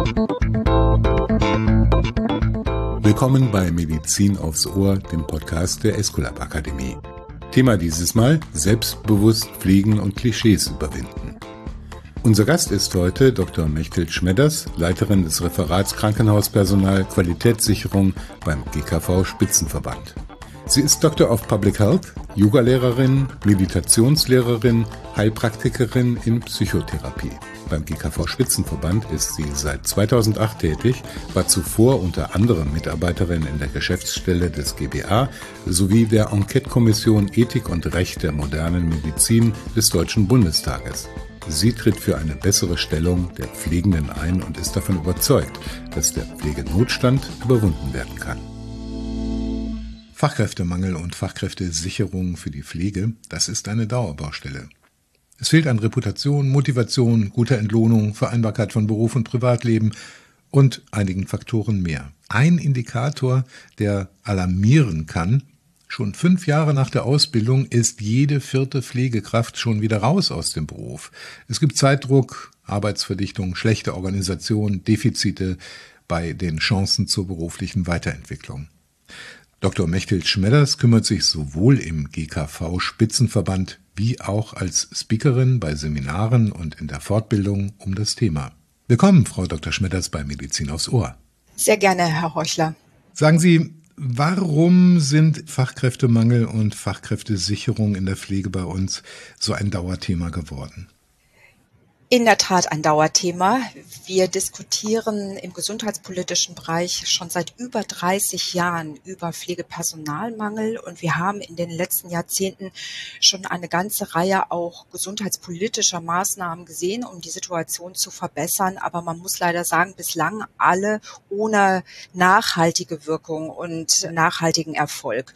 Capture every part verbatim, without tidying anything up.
Willkommen bei Medizin aufs Ohr, dem Podcast der Esculap Akademie. Thema dieses Mal: Selbstbewusst pflegen und Klischees überwinden. Unser Gast ist heute Doktor Mechthild Schmedders, Leiterin des Referats Krankenhauspersonal Qualitätssicherung beim G K V-Spitzenverband. Sie ist Doctor of Public Health, Yogalehrerin, Meditationslehrerin, Heilpraktikerin in Psychotherapie. Beim G K V-Spitzenverband ist sie seit zweitausendacht tätig, war zuvor unter anderem Mitarbeiterin in der Geschäftsstelle des G B A sowie der Enquete-Kommission Ethik und Recht der modernen Medizin des Deutschen Bundestages. Sie tritt für eine bessere Stellung der Pflegenden ein und ist davon überzeugt, dass der Pflegenotstand überwunden werden kann. Fachkräftemangel und Fachkräftesicherung für die Pflege, das ist eine Dauerbaustelle. Es fehlt an Reputation, Motivation, guter Entlohnung, Vereinbarkeit von Beruf und Privatleben und einigen Faktoren mehr. Ein Indikator, der alarmieren kann: Schon fünf Jahre nach der Ausbildung ist jede vierte Pflegekraft schon wieder raus aus dem Beruf. Es gibt Zeitdruck, Arbeitsverdichtung, schlechte Organisation, Defizite bei den Chancen zur beruflichen Weiterentwicklung. Doktor Mechthild Schmedders kümmert sich sowohl im G K V-Spitzenverband wie auch als Speakerin bei Seminaren und in der Fortbildung um das Thema. Willkommen, Frau Doktor Schmedders, bei Medizin aufs Ohr. Sehr gerne, Herr Heuchler. Sagen Sie, warum sind Fachkräftemangel und Fachkräftesicherung in der Pflege bei uns so ein Dauerthema geworden? In der Tat ein Dauerthema. Wir diskutieren im gesundheitspolitischen Bereich schon seit über dreißig Jahren über Pflegepersonalmangel und wir haben in den letzten Jahrzehnten schon eine ganze Reihe auch gesundheitspolitischer Maßnahmen gesehen, um die Situation zu verbessern. Aber man muss leider sagen, bislang alle ohne nachhaltige Wirkung und nachhaltigen Erfolg.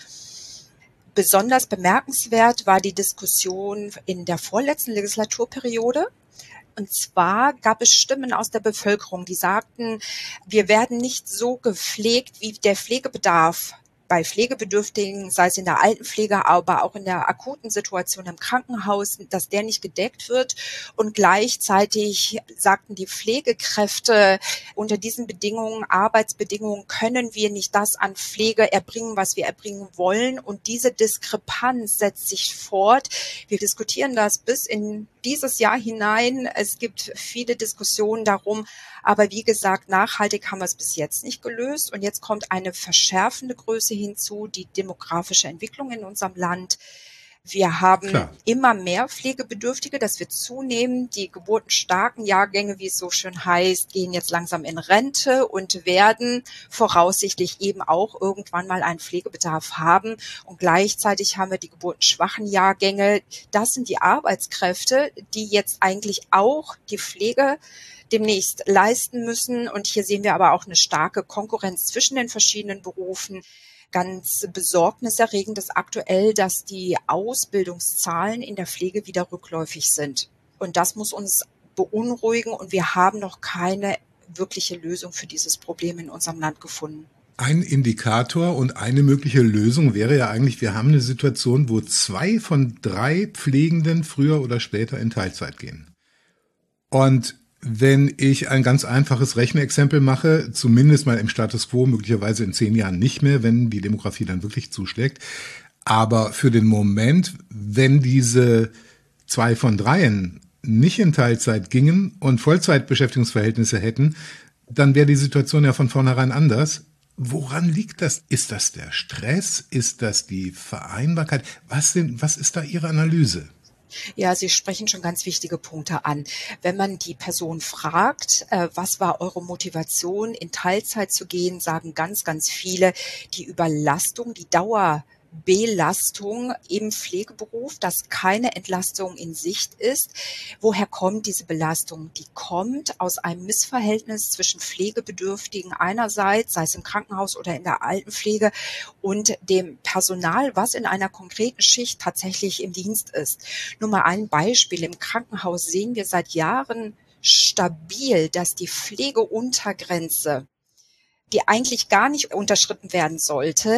Besonders bemerkenswert war die Diskussion in der vorletzten Legislaturperiode. Und zwar gab es Stimmen aus der Bevölkerung, die sagten, wir werden nicht so gepflegt, wie der Pflegebedarf bei Pflegebedürftigen, sei es in der Altenpflege, aber auch in der akuten Situation im Krankenhaus, dass der nicht gedeckt wird. Und gleichzeitig sagten die Pflegekräfte, unter diesen Bedingungen, Arbeitsbedingungen, können wir nicht das an Pflege erbringen, was wir erbringen wollen. Und diese Diskrepanz setzt sich fort. Wir diskutieren das bis in dieses Jahr hinein. Es gibt viele Diskussionen darum, aber wie gesagt, nachhaltig haben wir es bis jetzt nicht gelöst. Und jetzt kommt eine verschärfende Größe hinzu, die demografische Entwicklung in unserem Land. Wir haben Klar. immer mehr Pflegebedürftige, das wird zunehmen. Die geburtenstarken Jahrgänge, wie es so schön heißt, gehen jetzt langsam in Rente und werden voraussichtlich eben auch irgendwann mal einen Pflegebedarf haben. Und gleichzeitig haben wir die geburtenschwachen Jahrgänge. Das sind die Arbeitskräfte, die jetzt eigentlich auch die Pflege demnächst leisten müssen. Und hier sehen wir aber auch eine starke Konkurrenz zwischen den verschiedenen Berufen. Ganz besorgniserregend ist aktuell, dass die Ausbildungszahlen in der Pflege wieder rückläufig sind. Und das muss uns beunruhigen und wir haben noch keine wirkliche Lösung für dieses Problem in unserem Land gefunden. Ein Indikator und eine mögliche Lösung wäre ja eigentlich, wir haben eine Situation, wo zwei von drei Pflegenden früher oder später in Teilzeit gehen. Und wenn ich ein ganz einfaches Rechenexempel mache, zumindest mal im Status quo, möglicherweise in zehn Jahren nicht mehr, wenn die Demografie dann wirklich zuschlägt. Aber für den Moment, wenn diese zwei von dreien nicht in Teilzeit gingen und Vollzeitbeschäftigungsverhältnisse hätten, dann wäre die Situation ja von vornherein anders. Woran liegt das? Ist das der Stress? Ist das die Vereinbarkeit? Was sind, was ist da Ihre Analyse? Ja, Sie sprechen schon ganz wichtige Punkte an. Wenn man die Person fragt, äh, was war eure Motivation, in Teilzeit zu gehen, sagen ganz, ganz viele, die Überlastung, die Dauer Belastung im Pflegeberuf, dass keine Entlastung in Sicht ist. Woher kommt diese Belastung? Die kommt aus einem Missverhältnis zwischen Pflegebedürftigen einerseits, sei es im Krankenhaus oder in der Altenpflege, und dem Personal, was in einer konkreten Schicht tatsächlich im Dienst ist. Nur mal ein Beispiel. Im Krankenhaus sehen wir seit Jahren stabil, dass die Pflegeuntergrenze, die eigentlich gar nicht unterschritten werden sollte,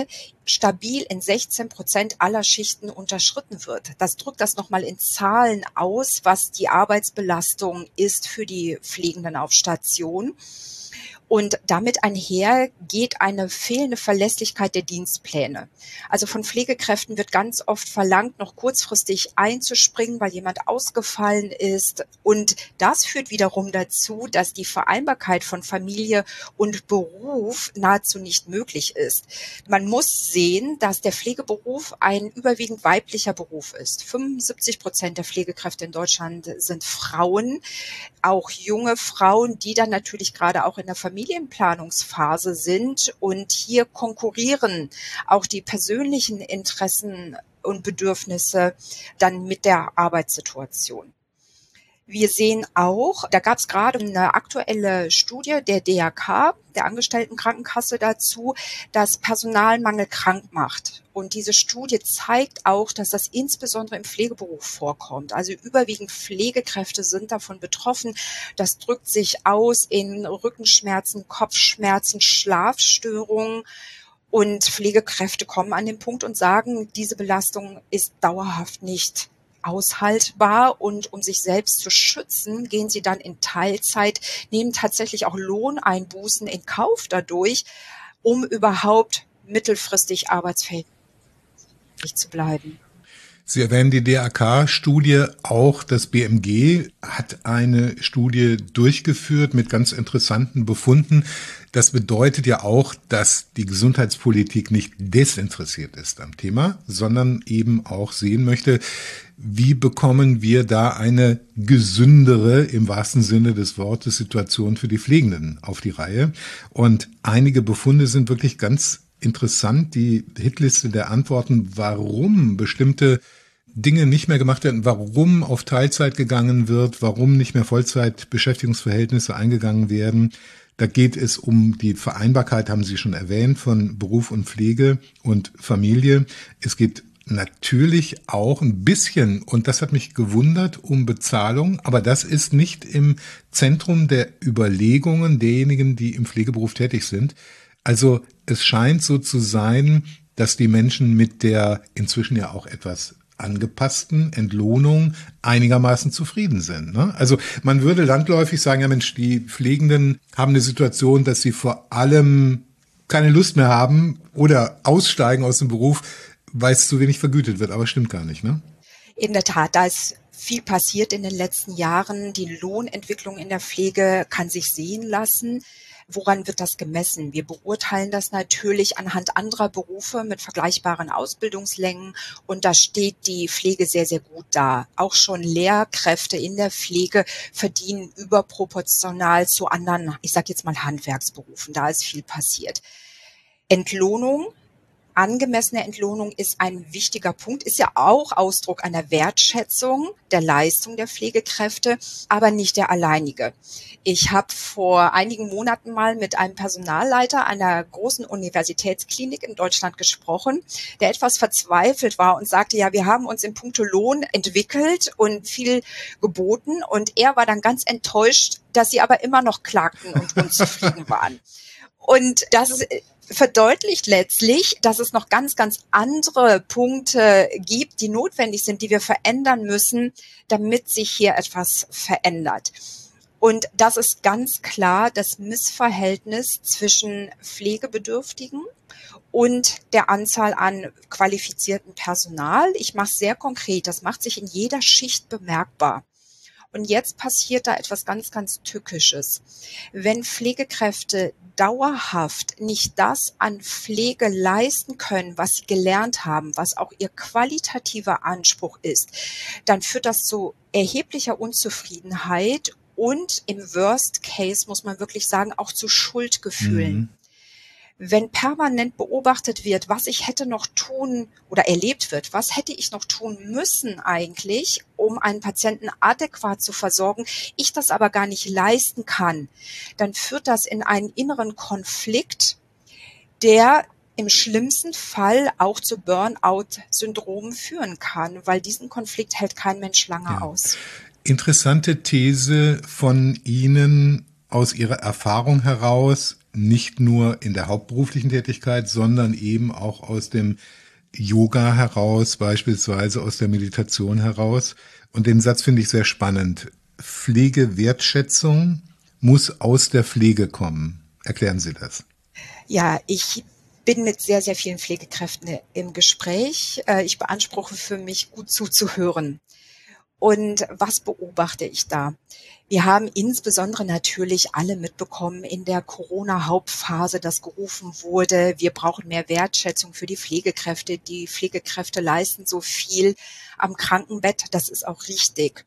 stabil in sechzehn Prozent aller Schichten unterschritten wird. Das drückt das nochmal in Zahlen aus, was die Arbeitsbelastung ist für die Pflegenden auf Station. Und damit einher geht eine fehlende Verlässlichkeit der Dienstpläne. Also von Pflegekräften wird ganz oft verlangt, noch kurzfristig einzuspringen, weil jemand ausgefallen ist. Und das führt wiederum dazu, dass die Vereinbarkeit von Familie und Beruf nahezu nicht möglich ist. Man muss sehen, dass der Pflegeberuf ein überwiegend weiblicher Beruf ist. fünfundsiebzig Prozent der Pflegekräfte in Deutschland sind Frauen, auch junge Frauen, die dann natürlich gerade auch in der Familienplanungsphase sind, und hier konkurrieren auch die persönlichen Interessen und Bedürfnisse dann mit der Arbeitssituation. Wir sehen auch, da gab es gerade eine aktuelle Studie der D R K, der Angestelltenkrankenkasse, dazu, dass Personalmangel krank macht. Und diese Studie zeigt auch, dass das insbesondere im Pflegeberuf vorkommt. Also überwiegend Pflegekräfte sind davon betroffen. Das drückt sich aus in Rückenschmerzen, Kopfschmerzen, Schlafstörungen. Und Pflegekräfte kommen an den Punkt und sagen, diese Belastung ist dauerhaft nicht aushaltbar, und um sich selbst zu schützen, gehen sie dann in Teilzeit, nehmen tatsächlich auch Lohneinbußen in Kauf dadurch, um überhaupt mittelfristig arbeitsfähig zu bleiben. Sie erwähnen die D R K-Studie, auch das B M G hat eine Studie durchgeführt mit ganz interessanten Befunden. Das bedeutet ja auch, dass die Gesundheitspolitik nicht desinteressiert ist am Thema, sondern eben auch sehen möchte, wie bekommen wir da eine gesündere, im wahrsten Sinne des Wortes, Situation für die Pflegenden auf die Reihe. Und einige Befunde sind wirklich ganz interessant. Die Hitliste der Antworten, warum bestimmte Dinge nicht mehr gemacht werden, warum auf Teilzeit gegangen wird, warum nicht mehr Vollzeitbeschäftigungsverhältnisse eingegangen werden. Da geht es um die Vereinbarkeit, haben Sie schon erwähnt, von Beruf und Pflege und Familie. Es geht natürlich auch ein bisschen, und das hat mich gewundert, um Bezahlung, aber das ist nicht im Zentrum der Überlegungen derjenigen, die im Pflegeberuf tätig sind. Also es scheint so zu sein, dass die Menschen mit der inzwischen ja auch etwas angepassten Entlohnung einigermaßen zufrieden sind. Ne? Also man würde landläufig sagen, ja Mensch, die Pflegenden haben eine Situation, dass sie vor allem keine Lust mehr haben oder aussteigen aus dem Beruf, weil es zu wenig vergütet wird. Aber stimmt gar nicht, ne? In der Tat, da ist viel passiert in den letzten Jahren. Die Lohnentwicklung in der Pflege kann sich sehen lassen. Woran wird das gemessen? Wir beurteilen das natürlich anhand anderer Berufe mit vergleichbaren Ausbildungslängen, und da steht die Pflege sehr, sehr gut da. Auch schon Lehrkräfte in der Pflege verdienen überproportional zu anderen, ich sage jetzt mal Handwerksberufen. Da ist viel passiert. Entlohnung. Angemessene Entlohnung ist ein wichtiger Punkt, ist ja auch Ausdruck einer Wertschätzung der Leistung der Pflegekräfte, aber nicht der alleinige. Ich habe vor einigen Monaten mal mit einem Personalleiter einer großen Universitätsklinik in Deutschland gesprochen, der etwas verzweifelt war und sagte, ja, wir haben uns in puncto Lohn entwickelt und viel geboten, und er war dann ganz enttäuscht, dass sie aber immer noch klagten und unzufrieden waren. Und das ist verdeutlicht letztlich, dass es noch ganz, ganz andere Punkte gibt, die notwendig sind, die wir verändern müssen, damit sich hier etwas verändert. Und das ist ganz klar das Missverhältnis zwischen Pflegebedürftigen und der Anzahl an qualifiziertem Personal. Ich mache es sehr konkret, das macht sich in jeder Schicht bemerkbar. Und jetzt passiert da etwas ganz, ganz Tückisches. Wenn Pflegekräfte dauerhaft nicht das an Pflege leisten können, was sie gelernt haben, was auch ihr qualitativer Anspruch ist, dann führt das zu erheblicher Unzufriedenheit und im Worst Case, muss man wirklich sagen, auch zu Schuldgefühlen. Mhm. Wenn permanent beobachtet wird, was ich hätte noch tun oder erlebt wird, was hätte ich noch tun müssen eigentlich, um einen Patienten adäquat zu versorgen, ich das aber gar nicht leisten kann, dann führt das in einen inneren Konflikt, der im schlimmsten Fall auch zu Burnout-Syndromen führen kann, weil diesen Konflikt hält kein Mensch lange ja. aus. Interessante These von Ihnen. aus Ihrer Erfahrung heraus, nicht nur in der hauptberuflichen Tätigkeit, sondern eben auch aus dem Yoga heraus, beispielsweise aus der Meditation heraus. Und den Satz finde ich sehr spannend. Pflegewertschätzung muss aus der Pflege kommen. Erklären Sie das. Ja, ich bin mit sehr, sehr vielen Pflegekräften im Gespräch. Ich beanspruche für mich, gut zuzuhören. Und was beobachte ich da? Wir haben insbesondere natürlich alle mitbekommen in der Corona-Hauptphase, dass gerufen wurde, wir brauchen mehr Wertschätzung für die Pflegekräfte. Die Pflegekräfte leisten so viel am Krankenbett. Das ist auch richtig.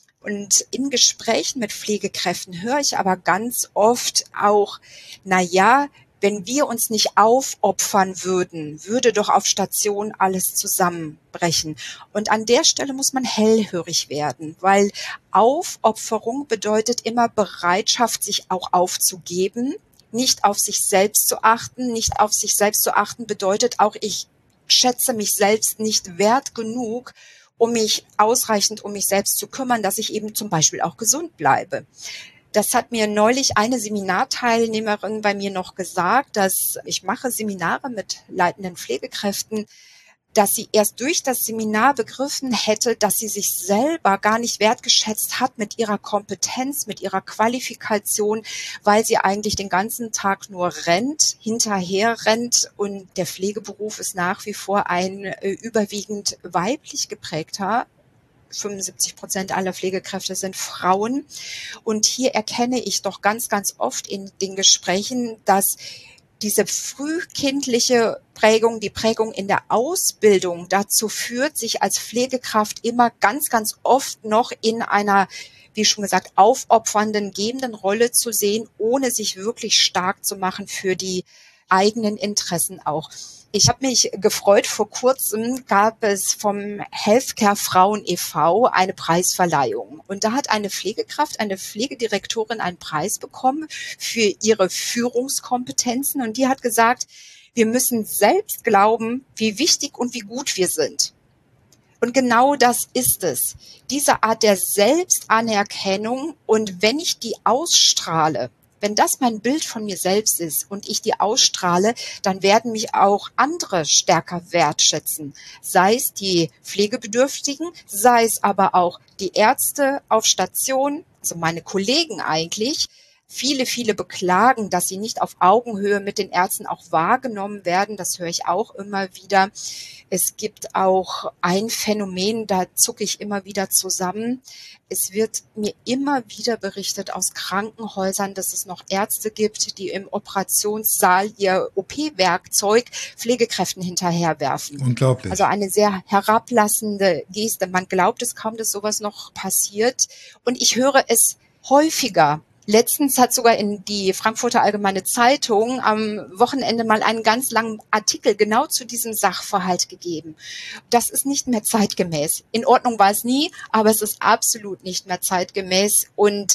Und in Gesprächen mit Pflegekräften höre ich aber ganz oft auch, na ja, wenn wir uns nicht aufopfern würden, würde doch auf Station alles zusammenbrechen. Und an der Stelle muss man hellhörig werden, weil Aufopferung bedeutet immer Bereitschaft, sich auch aufzugeben, nicht auf sich selbst zu achten. Nicht auf sich selbst zu achten bedeutet auch, ich schätze mich selbst nicht wert genug, um mich ausreichend um mich selbst zu kümmern, dass ich eben zum Beispiel auch gesund bleibe. Das hat mir neulich eine Seminarteilnehmerin bei mir noch gesagt, dass ich mache Seminare mit leitenden Pflegekräften, dass sie erst durch das Seminar begriffen hätte, dass sie sich selber gar nicht wertgeschätzt hat mit ihrer Kompetenz, mit ihrer Qualifikation, weil sie eigentlich den ganzen Tag nur rennt, hinterher rennt, und der Pflegeberuf ist nach wie vor ein äh, überwiegend weiblich geprägter. fünfundsiebzig Prozent aller Pflegekräfte sind Frauen. Und hier erkenne ich doch ganz, ganz oft in den Gesprächen, dass diese frühkindliche Prägung, die Prägung in der Ausbildung dazu führt, sich als Pflegekraft immer ganz, ganz oft noch in einer, wie schon gesagt, aufopfernden, gebenden Rolle zu sehen, ohne sich wirklich stark zu machen für die eigenen Interessen auch. Ich habe mich gefreut, vor kurzem gab es vom Healthcare Frauen e V eine Preisverleihung. Und da hat eine Pflegekraft, eine Pflegedirektorin einen Preis bekommen für ihre Führungskompetenzen. Und die hat gesagt, wir müssen selbst glauben, wie wichtig und wie gut wir sind. Und genau das ist es. Diese Art der Selbstanerkennung. Und wenn ich die ausstrahle, wenn das mein Bild von mir selbst ist und ich die ausstrahle, dann werden mich auch andere stärker wertschätzen. Sei es die Pflegebedürftigen, sei es aber auch die Ärzte auf Station, also meine Kollegen eigentlich. Viele, viele beklagen, dass sie nicht auf Augenhöhe mit den Ärzten auch wahrgenommen werden. Das höre ich auch immer wieder. Es gibt auch ein Phänomen, da zucke ich immer wieder zusammen. Es wird mir immer wieder berichtet aus Krankenhäusern, dass es noch Ärzte gibt, die im Operationssaal ihr O P-Werkzeug Pflegekräften hinterherwerfen. Unglaublich. Also eine sehr herablassende Geste. Man glaubt es kaum, dass sowas noch passiert. Und ich höre es häufiger. Letztens hat sogar in die Frankfurter Allgemeine Zeitung am Wochenende mal einen ganz langen Artikel genau zu diesem Sachverhalt gegeben. Das ist nicht mehr zeitgemäß. In Ordnung war es nie, aber es ist absolut nicht mehr zeitgemäß. Und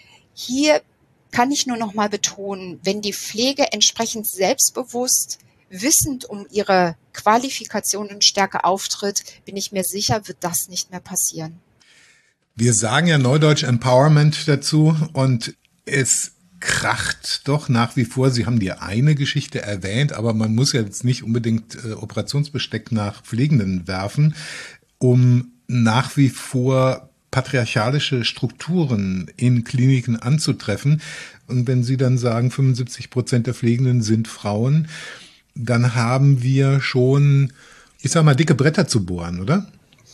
hier kann ich nur noch mal betonen, wenn die Pflege entsprechend selbstbewusst, wissend um ihre Qualifikation und Stärke auftritt, bin ich mir sicher, wird das nicht mehr passieren. Wir sagen ja neudeutsch Empowerment dazu und es kracht doch nach wie vor. Sie haben die eine Geschichte erwähnt, aber man muss ja jetzt nicht unbedingt äh, Operationsbesteck nach Pflegenden werfen, um nach wie vor patriarchalische Strukturen in Kliniken anzutreffen. Und wenn Sie dann sagen, fünfundsiebzig Prozent der Pflegenden sind Frauen, dann haben wir schon, ich sag mal, dicke Bretter zu bohren, oder?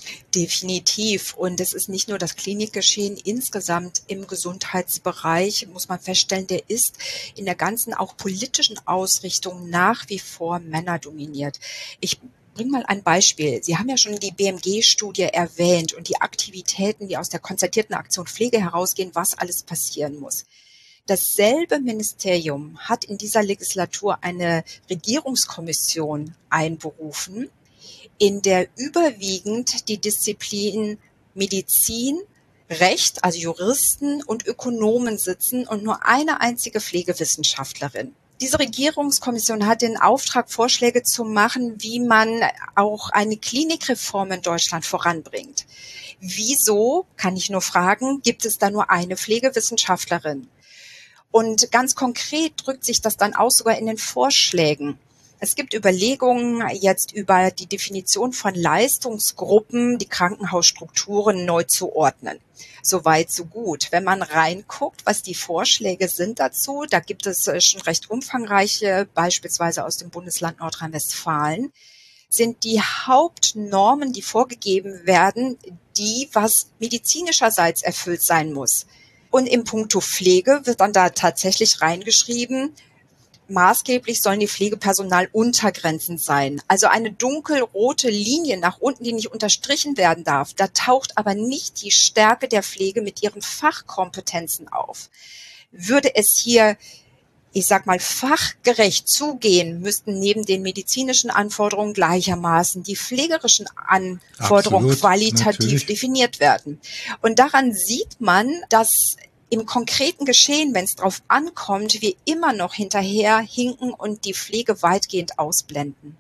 Definitiv. Und es ist nicht nur das Klinikgeschehen insgesamt im Gesundheitsbereich, muss man feststellen, der ist in der ganzen auch politischen Ausrichtung nach wie vor männerdominiert. Ich bring mal ein Beispiel. Sie haben ja schon die B M G-Studie erwähnt und die Aktivitäten, die aus der konzertierten Aktion Pflege herausgehen, was alles passieren muss. Dasselbe Ministerium hat in dieser Legislatur eine Regierungskommission einberufen, in der überwiegend die Disziplin Medizin, Recht, also Juristen und Ökonomen sitzen und nur eine einzige Pflegewissenschaftlerin. Diese Regierungskommission hat den Auftrag, Vorschläge zu machen, wie man auch eine Klinikreform in Deutschland voranbringt. Wieso, kann ich nur fragen, gibt es da nur eine Pflegewissenschaftlerin? Und ganz konkret drückt sich das dann aus sogar in den Vorschlägen. Es gibt Überlegungen jetzt über die Definition von Leistungsgruppen, die Krankenhausstrukturen neu zu ordnen. Soweit, so gut. Wenn man reinguckt, was die Vorschläge sind dazu, da gibt es schon recht umfangreiche, beispielsweise aus dem Bundesland Nordrhein-Westfalen, sind die Hauptnormen, die vorgegeben werden, die, was medizinischerseits erfüllt sein muss. Und im Punkto Pflege wird dann da tatsächlich reingeschrieben, maßgeblich sollen die Pflegepersonaluntergrenzen sein. Also eine dunkelrote Linie nach unten, die nicht unterstrichen werden darf. Da taucht aber nicht die Stärke der Pflege mit ihren Fachkompetenzen auf. Würde es hier, ich sag mal, fachgerecht zugehen, müssten neben den medizinischen Anforderungen gleichermaßen die pflegerischen Anforderungen Absolut, qualitativ natürlich. definiert werden. Und daran sieht man, dass im konkreten Geschehen, wenn es drauf ankommt, wir immer noch hinterher hinken und die Pflege weitgehend ausblenden.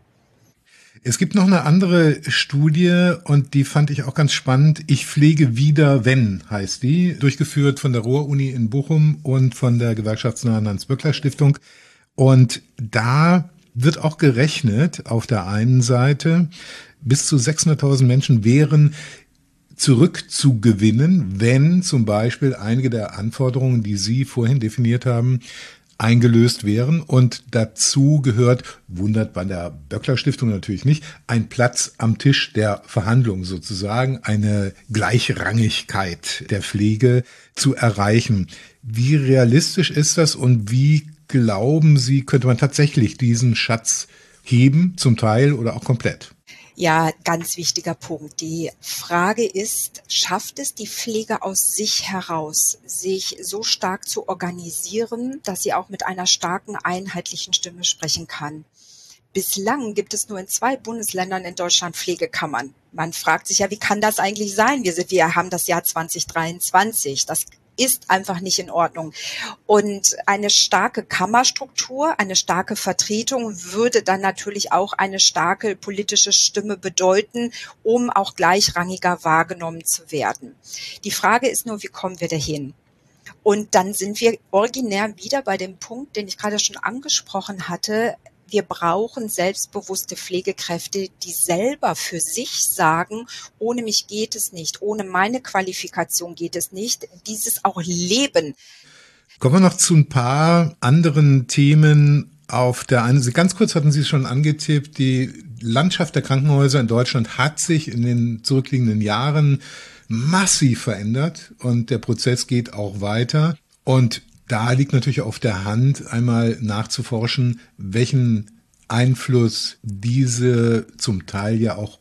Es gibt noch eine andere Studie und die fand ich auch ganz spannend. Ich pflege wieder, wenn, heißt die, durchgeführt von der Ruhr-Uni in Bochum und von der gewerkschaftsnahen Hans-Böckler-Stiftung. Und da wird auch gerechnet, auf der einen Seite, bis zu sechshunderttausend Menschen wären zurückzugewinnen, wenn zum Beispiel einige der Anforderungen, die Sie vorhin definiert haben, eingelöst wären. Und dazu gehört, wundert bei der Böckler-Stiftung natürlich nicht, ein Platz am Tisch der Verhandlungen sozusagen, eine Gleichrangigkeit der Pflege zu erreichen. Wie realistisch ist das und wie glauben Sie, könnte man tatsächlich diesen Schatz heben, zum Teil oder auch komplett? Ja, ganz wichtiger Punkt. Die Frage ist, schafft es die Pflege aus sich heraus, sich so stark zu organisieren, dass sie auch mit einer starken, einheitlichen Stimme sprechen kann? Bislang gibt es nur in zwei Bundesländern in Deutschland Pflegekammern. Man fragt sich ja, wie kann das eigentlich sein? Wir, sind, wir haben das Jahr zwanzig dreiundzwanzig. Das ist einfach nicht in Ordnung. Und eine starke Kammerstruktur, eine starke Vertretung würde dann natürlich auch eine starke politische Stimme bedeuten, um auch gleichrangiger wahrgenommen zu werden. Die Frage ist nur, wie kommen wir dahin? Und dann sind wir originär wieder bei dem Punkt, den ich gerade schon angesprochen hatte. Wir brauchen selbstbewusste Pflegekräfte, die selber für sich sagen, ohne mich geht es nicht, ohne meine Qualifikation geht es nicht, dieses auch leben. Kommen wir noch zu ein paar anderen Themen. Auf der einen Seite, ganz kurz hatten Sie es schon angetippt, die Landschaft der Krankenhäuser in Deutschland hat sich in den zurückliegenden Jahren massiv verändert und der Prozess geht auch weiter. Und da liegt natürlich auf der Hand, einmal nachzuforschen, welchen Einfluss diese zum Teil ja auch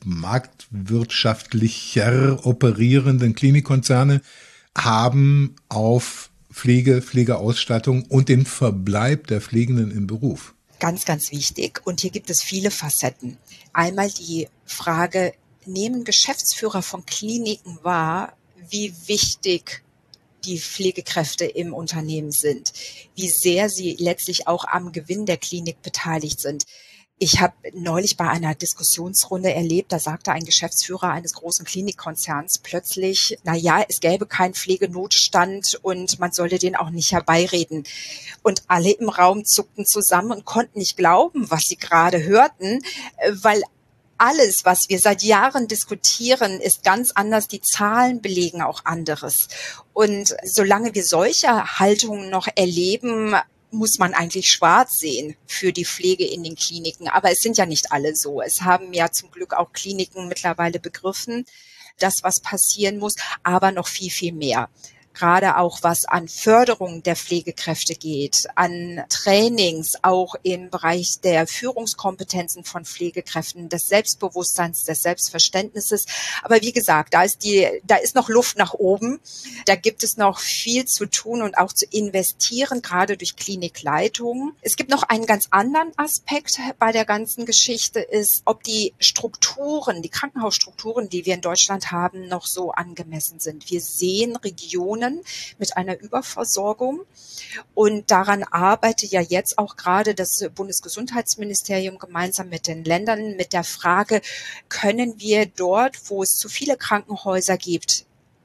marktwirtschaftlicher operierenden Klinikkonzerne haben auf Pflege, Pflegeausstattung und den Verbleib der Pflegenden im Beruf. Ganz, ganz wichtig. Und hier gibt es viele Facetten. Einmal die Frage, nehmen Geschäftsführer von Kliniken wahr, wie wichtig die Pflegekräfte im Unternehmen sind, wie sehr sie letztlich auch am Gewinn der Klinik beteiligt sind. Ich habe neulich bei einer Diskussionsrunde erlebt, da sagte ein Geschäftsführer eines großen Klinikkonzerns plötzlich, na ja, es gäbe keinen Pflegenotstand und man solle den auch nicht herbeireden. Und alle im Raum zuckten zusammen und konnten nicht glauben, was sie gerade hörten, weil alles, was wir seit Jahren diskutieren, ist ganz anders. Die Zahlen belegen auch anderes. Und solange wir solche Haltungen noch erleben, muss man eigentlich schwarz sehen für die Pflege in den Kliniken. Aber es sind ja nicht alle so. Es haben ja zum Glück auch Kliniken mittlerweile begriffen, das, was passieren muss, aber noch viel, viel mehr. Gerade auch was an Förderung der Pflegekräfte geht, an Trainings, auch im Bereich der Führungskompetenzen von Pflegekräften, des Selbstbewusstseins, des Selbstverständnisses. Aber wie gesagt, da ist die, da ist noch Luft nach oben. Da gibt es noch viel zu tun und auch zu investieren, gerade durch Klinikleitungen. Es gibt noch einen ganz anderen Aspekt bei der ganzen Geschichte, ist, ob die Strukturen, die Krankenhausstrukturen, die wir in Deutschland haben, noch so angemessen sind. Wir sehen Regionen mit einer Überversorgung. Und daran arbeitet ja jetzt auch gerade das Bundesgesundheitsministerium gemeinsam mit den Ländern mit der Frage, können wir dort, wo es zu viele Krankenhäuser gibt,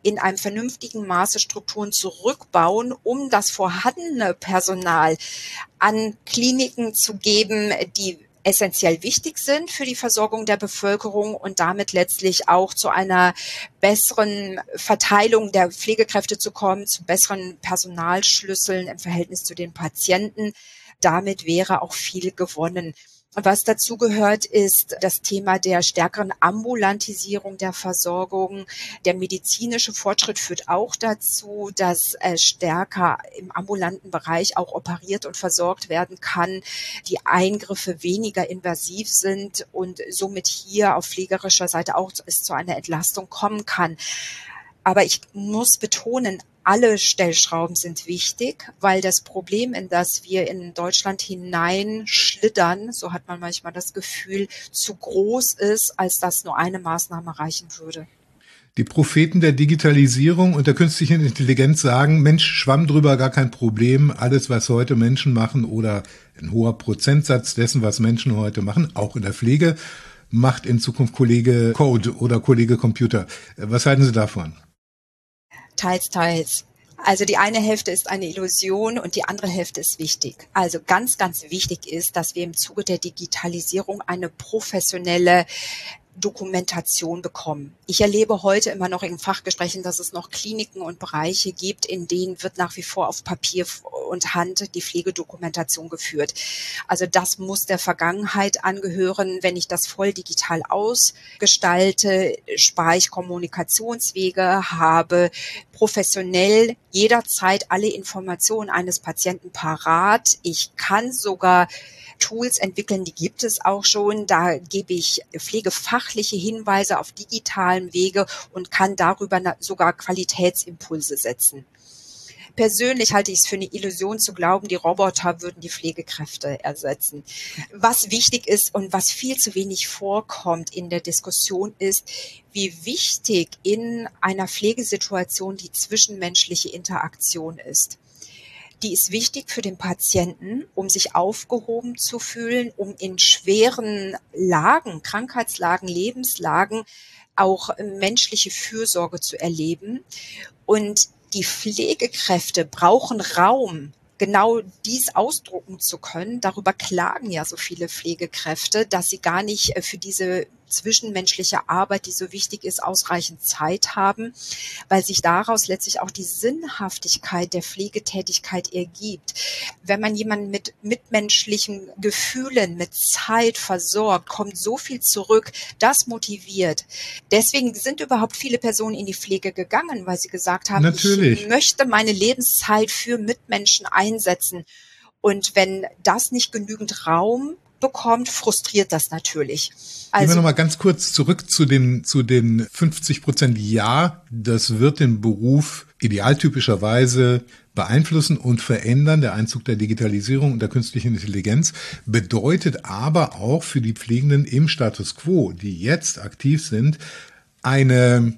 in einem vernünftigen Maße Strukturen zurückbauen, um das vorhandene Personal an Kliniken zu geben, die essentiell wichtig sind für die Versorgung der Bevölkerung und damit letztlich auch zu einer besseren Verteilung der Pflegekräfte zu kommen, zu besseren Personalschlüsseln im Verhältnis zu den Patienten. Damit wäre auch viel gewonnen. Und was dazu gehört, ist das Thema der stärkeren Ambulantisierung der Versorgung. Der medizinische Fortschritt führt auch dazu, dass äh, stärker im ambulanten Bereich auch operiert und versorgt werden kann, die Eingriffe weniger invasiv sind und somit hier auf pflegerischer Seite auch es zu einer Entlastung kommen kann. Aber ich muss betonen, alle Stellschrauben sind wichtig, weil das Problem, in das wir in Deutschland hineinschlittern, so hat man manchmal das Gefühl, zu groß ist, als dass nur eine Maßnahme reichen würde. Die Propheten der Digitalisierung und der künstlichen Intelligenz sagen, Mensch, schwamm drüber, gar kein Problem. Alles, was heute Menschen machen oder ein hoher Prozentsatz dessen, was Menschen heute machen, auch in der Pflege, macht in Zukunft Kollege Code oder Kollege Computer. Was halten Sie davon? Teils, teils. Also die eine Hälfte ist eine Illusion und die andere Hälfte ist wichtig. Also ganz, ganz wichtig ist, dass wir im Zuge der Digitalisierung eine professionelle Dokumentation bekommen. Ich erlebe heute immer noch in Fachgesprächen, dass es noch Kliniken und Bereiche gibt, in denen wird nach wie vor auf Papier und Hand die Pflegedokumentation geführt. Also das muss der Vergangenheit angehören. Wenn ich das voll digital ausgestalte, spare ich Kommunikationswege, habe professionell jederzeit alle Informationen eines Patienten parat. Ich kann sogar Tools entwickeln, die gibt es auch schon. Da gebe ich pflegefachliche Hinweise auf digitalem Wege und kann darüber sogar Qualitätsimpulse setzen. Persönlich halte ich es für eine Illusion zu glauben, die Roboter würden die Pflegekräfte ersetzen. Was wichtig ist und was viel zu wenig vorkommt in der Diskussion ist, wie wichtig in einer Pflegesituation die zwischenmenschliche Interaktion ist. Die ist wichtig für den Patienten, um sich aufgehoben zu fühlen, um in schweren Lagen, Krankheitslagen, Lebenslagen auch menschliche Fürsorge zu erleben. Und die Pflegekräfte brauchen Raum, genau dies ausdrucken zu können. Darüber klagen ja so viele Pflegekräfte, dass sie gar nicht für diese zwischenmenschliche Arbeit, die so wichtig ist, ausreichend Zeit haben, weil sich daraus letztlich auch die Sinnhaftigkeit der Pflegetätigkeit ergibt. Wenn man jemanden mit mitmenschlichen Gefühlen, mit Zeit versorgt, kommt so viel zurück, das motiviert. Deswegen sind überhaupt viele Personen in die Pflege gegangen, weil sie gesagt haben, Natürlich. ich möchte meine Lebenszeit für Mitmenschen einsetzen. Und wenn das nicht genügend Raum bekommt, frustriert das natürlich. Also, gehen wir nochmal ganz kurz zurück zu den, zu den fünfzig Prozent. Ja, das wird den Beruf idealtypischerweise beeinflussen und verändern. Der Einzug der Digitalisierung und der künstlichen Intelligenz bedeutet aber auch für die Pflegenden im Status quo, die jetzt aktiv sind, eine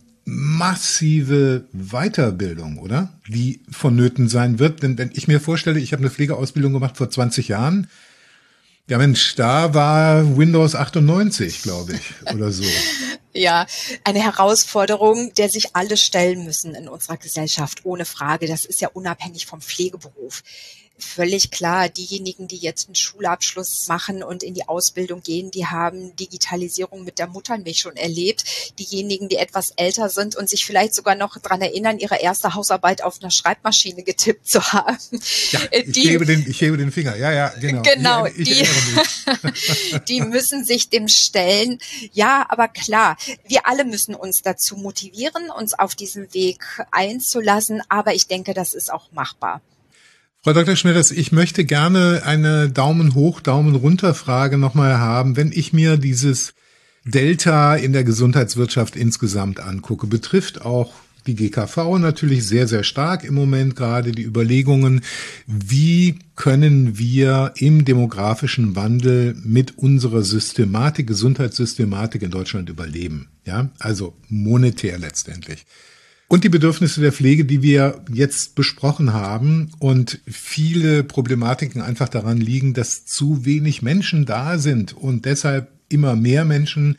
massive Weiterbildung, oder? Die vonnöten sein wird. Denn wenn ich mir vorstelle, ich habe eine Pflegeausbildung gemacht vor zwanzig Jahren, ja Mensch, da war Windows achtundneunzig, glaube ich, oder so. Ja, eine Herausforderung, der sich alle stellen müssen in unserer Gesellschaft, ohne Frage. Das ist ja unabhängig vom Pflegeberuf. Völlig klar, diejenigen, die jetzt einen Schulabschluss machen und in die Ausbildung gehen, die haben Digitalisierung mit der Muttermilch schon erlebt. Diejenigen, die etwas älter sind und sich vielleicht sogar noch daran erinnern, ihre erste Hausarbeit auf einer Schreibmaschine getippt zu haben. Ja, ich, die, hebe, den, ich hebe den Finger, ja, ja, genau. Genau, ich, ich die, die müssen sich dem stellen. Ja, aber klar, wir alle müssen uns dazu motivieren, uns auf diesen Weg einzulassen, aber ich denke, das ist auch machbar. Frau Doktor Schmetters, ich möchte gerne eine Daumen hoch, Daumen runter Frage nochmal haben. Wenn ich mir dieses Delta in der Gesundheitswirtschaft insgesamt angucke, betrifft auch die G K V natürlich sehr, sehr stark im Moment gerade die Überlegungen, wie können wir im demografischen Wandel mit unserer Systematik, Gesundheitssystematik in Deutschland überleben? Ja, also monetär letztendlich. Und die Bedürfnisse der Pflege, die wir jetzt besprochen haben und viele Problematiken einfach daran liegen, dass zu wenig Menschen da sind und deshalb immer mehr Menschen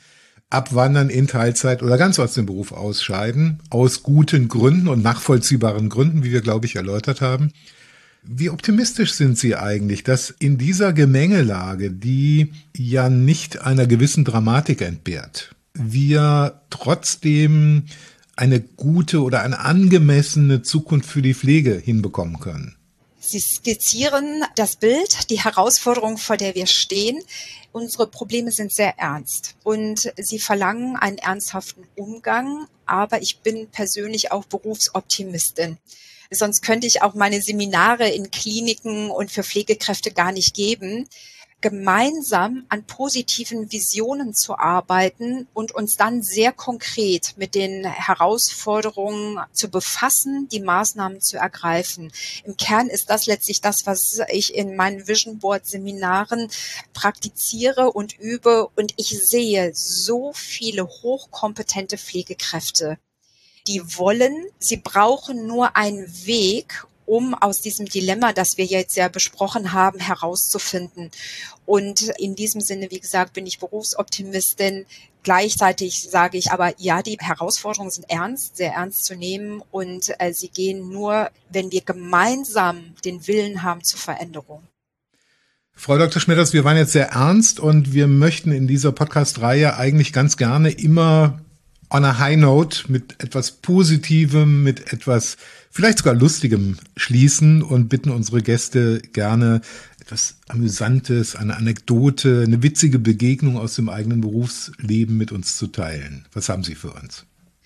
abwandern in Teilzeit oder ganz aus dem Beruf ausscheiden, aus guten Gründen und nachvollziehbaren Gründen, wie wir, glaube ich, erläutert haben. Wie optimistisch sind Sie eigentlich, dass in dieser Gemengelage, die ja nicht einer gewissen Dramatik entbehrt, wir trotzdem eine gute oder eine angemessene Zukunft für die Pflege hinbekommen können? Sie skizzieren das Bild, die Herausforderung, vor der wir stehen. Unsere Probleme sind sehr ernst und sie verlangen einen ernsthaften Umgang, aber ich bin persönlich auch Berufsoptimistin. Sonst könnte ich auch meine Seminare in Kliniken und für Pflegekräfte gar nicht geben. Gemeinsam an positiven Visionen zu arbeiten und uns dann sehr konkret mit den Herausforderungen zu befassen, die Maßnahmen zu ergreifen. Im Kern ist das letztlich das, was ich in meinen Vision Board Seminaren praktiziere und übe. Und ich sehe so viele hochkompetente Pflegekräfte, die wollen, sie brauchen nur einen Weg, um aus diesem Dilemma, das wir jetzt ja besprochen haben, herauszufinden. Und in diesem Sinne, wie gesagt, bin ich Berufsoptimistin. Gleichzeitig sage ich aber, ja, die Herausforderungen sind ernst, sehr ernst zu nehmen und äh, sie gehen nur, wenn wir gemeinsam den Willen haben zur Veränderung. Frau Doktor Schmetters, wir waren jetzt sehr ernst und wir möchten in dieser Podcast-Reihe eigentlich ganz gerne immer on a high note mit etwas Positivem, mit etwas vielleicht sogar Lustigem schließen und bitten unsere Gäste gerne etwas Amüsantes, eine Anekdote, eine witzige Begegnung aus dem eigenen Berufsleben mit uns zu teilen. Was haben Sie für uns?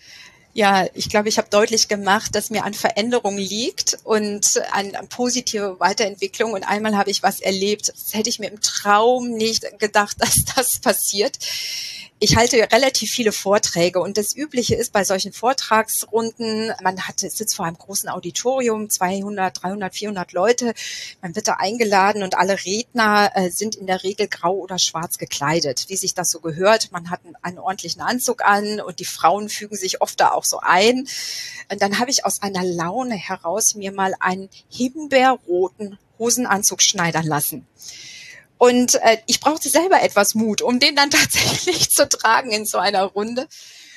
Ja, ich glaube, ich habe deutlich gemacht, dass mir an Veränderung liegt und an, an positive Weiterentwicklung. Und einmal habe ich was erlebt, das hätte ich mir im Traum nicht gedacht, dass das passiert. Ich halte relativ viele Vorträge und das Übliche ist bei solchen Vortragsrunden, man hat, sitzt vor einem großen Auditorium, zweihundert, dreihundert, vierhundert Leute, man wird da eingeladen und alle Redner äh, sind in der Regel grau oder schwarz gekleidet, wie sich das so gehört. Man hat einen, einen ordentlichen Anzug an und die Frauen fügen sich oft da auch so ein. Und dann habe ich aus einer Laune heraus mir mal einen himbeerroten Hosenanzug schneidern lassen. Und äh, ich brauchte selber etwas Mut, um den dann tatsächlich zu tragen in so einer Runde.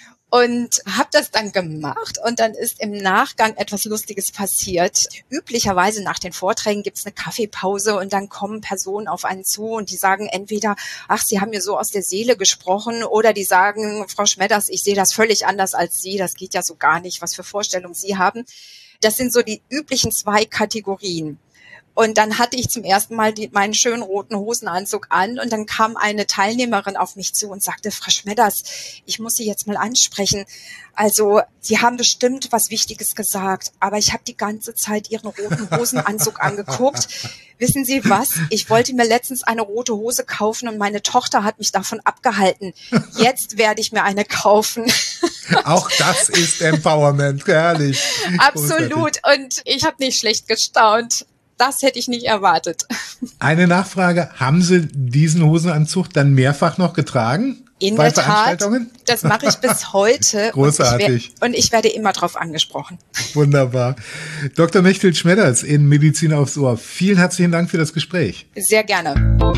Und habe das dann gemacht und dann ist im Nachgang etwas Lustiges passiert. Üblicherweise nach den Vorträgen gibt's eine Kaffeepause und dann kommen Personen auf einen zu und die sagen entweder, ach, Sie haben mir so aus der Seele gesprochen, oder die sagen, Frau Schmetters, ich sehe das völlig anders als Sie, das geht ja so gar nicht, was für Vorstellungen Sie haben. Das sind so die üblichen zwei Kategorien. Und dann hatte ich zum ersten Mal die, meinen schönen roten Hosenanzug an und dann kam eine Teilnehmerin auf mich zu und sagte, Frau Schmetters, ich muss Sie jetzt mal ansprechen. Also Sie haben bestimmt was Wichtiges gesagt, aber ich habe die ganze Zeit Ihren roten Hosenanzug angeguckt. Wissen Sie was? Ich wollte mir letztens eine rote Hose kaufen und meine Tochter hat mich davon abgehalten. Jetzt werde ich mir eine kaufen. Auch das ist Empowerment, herrlich. Absolut. Und ich habe nicht schlecht gestaunt. Das hätte ich nicht erwartet. Eine Nachfrage, haben Sie diesen Hosenanzug dann mehrfach noch getragen? In der Tat, das mache ich bis heute. Großartig. Und ich, wer- und ich werde immer drauf angesprochen. Wunderbar. Doktor Mechthild Schmetters in Medizin aufs Ohr. Vielen herzlichen Dank für das Gespräch. Sehr gerne.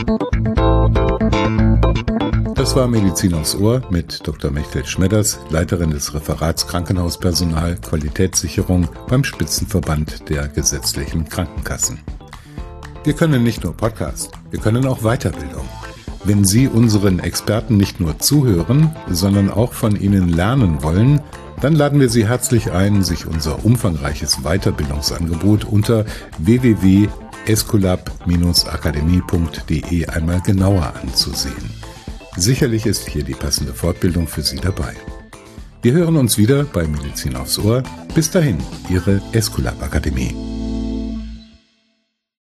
Das war Medizin aufs Ohr mit Doktor Mechthild Schmetters, Leiterin des Referats Krankenhauspersonal Qualitätssicherung beim Spitzenverband der gesetzlichen Krankenkassen. Wir können nicht nur Podcast, wir können auch Weiterbildung. Wenn Sie unseren Experten nicht nur zuhören, sondern auch von ihnen lernen wollen, dann laden wir Sie herzlich ein, sich unser umfangreiches Weiterbildungsangebot unter w w w punkt escolab Bindestrich akademie punkt de einmal genauer anzusehen. Sicherlich ist hier die passende Fortbildung für Sie dabei. Wir hören uns wieder bei Medizin aufs Ohr. Bis dahin, Ihre Escolab Akademie.